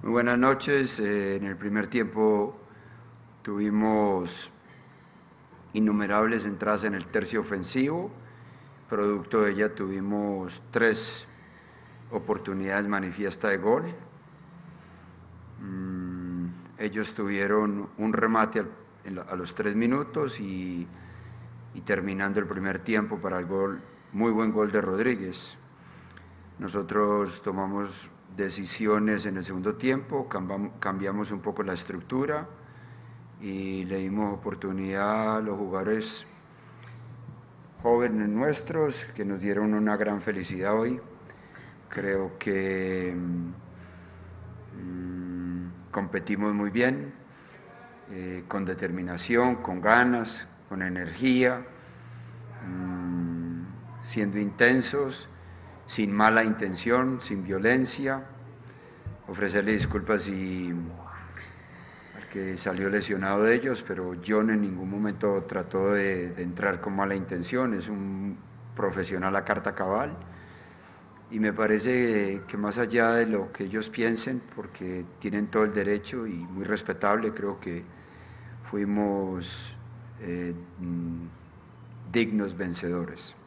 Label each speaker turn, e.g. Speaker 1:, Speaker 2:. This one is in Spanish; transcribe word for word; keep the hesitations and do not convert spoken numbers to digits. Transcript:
Speaker 1: Muy buenas noches. Eh, en el primer tiempo tuvimos innumerables entradas en el tercio ofensivo. Producto de ella tuvimos tres oportunidades manifiestas de gol. Mm, ellos tuvieron un remate al, la, a los tres minutos y, y terminando el primer tiempo para el gol, muy buen gol de Rodríguez. Nosotros tomamos decisiones en el segundo tiempo, cambiamos un poco la estructura y le dimos oportunidad a los jugadores jóvenes nuestros que nos dieron una gran felicidad hoy. Creo que mmm, competimos muy bien, eh, con determinación, con ganas, con energía, mmm, siendo intensos, sin mala intención, sin violencia. Ofrecerle disculpas y al que salió lesionado de ellos, pero John en ningún momento trató de, de entrar con mala intención, es un profesional a carta cabal y me parece que más allá de lo que ellos piensen, porque tienen todo el derecho y muy respetable, creo que fuimos eh, dignos vencedores.